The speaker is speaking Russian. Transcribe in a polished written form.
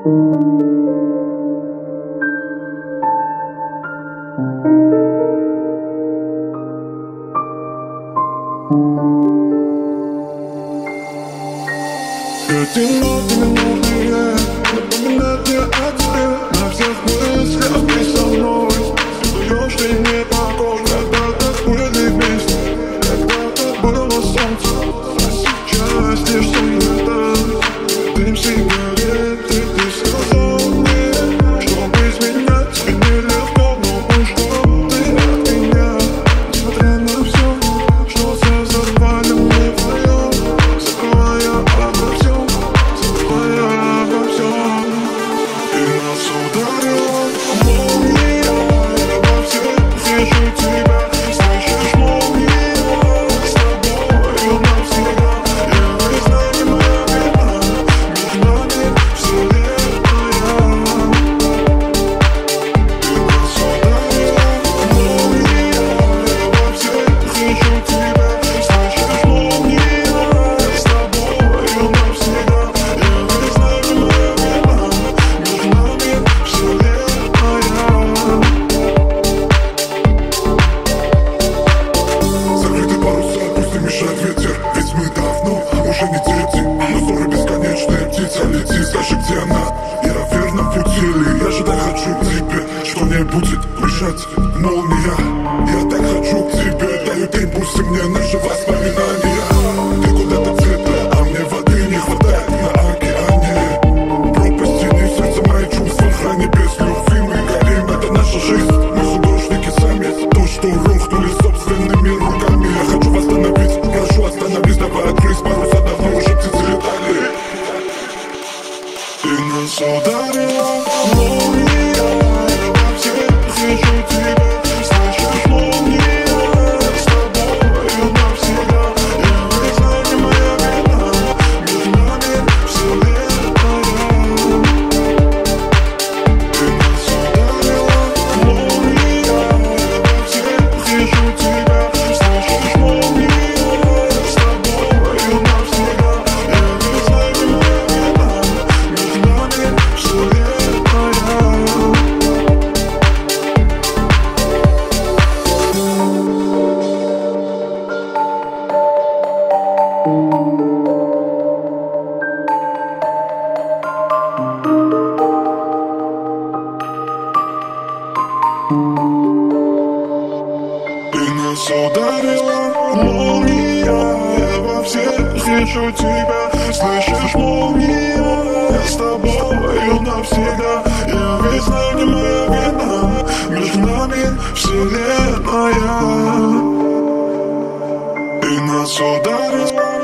Эти ноты минутные напоминают мне о тебе. На всех мыслях ты со мной. Даешь ты мне покой. Когда-то были вместе, когда-то было солнце, а сейчас лишь темнота. Дым сигареты, ты сказал мне, что без меня тебе нелегко. Но ушла ты от меня, несмотря на все, что создавали мы вдвоем. Забывая обо всем, забывая обо всем. И нас ударила молния. Я во всех вижу тебя. Слышишь, молния, с тобою навсегда. Я не знаю, моя вина, между нами вселенная. И нас ударила молния. Я во всех вижу тебя. Слышишь, молния, с тобою навсегда. Я не знаю, моя вина, между нами вселенная. Закрыты паруса, пусть не мешает ветер. Ведь мы давно уже не дети. Но ссоры бесконечные, птица лети. Скажи, где она? Я в верном пути ли? Я же так хочу к тебе, что не будет мешать молния. Я так хочу к тебе, даю день, пусть и мне наши воспоминания. Ты куда-то в цветы, а мне воды не хватает на океане. Пропасти не сердце, мои чувства храни без любви. Мы горим, это наша жизнь. Мы художники сами, то, что рухнули собственными руками. Я хочу восстановить, прошу остановись, давай открыть паруса, давно уже птицы летали. И нас ударила молния. Я во всех вижу тебя. Слышишь, молния, с тобою навсегда. Я не знаю, моя вина, между нами вселенная. И нас ударила молния. Я во всех вижу тебя. Слышишь, молния, с тобою навсегда. Я не знаю, моя вина, между нами вселенная. И нас ударила молния. Я во всех вижу тебя. Слышишь, молния, я с тобою навсегда. Я ведь знаю, не моя вина, между нами вселенная. И нас ударила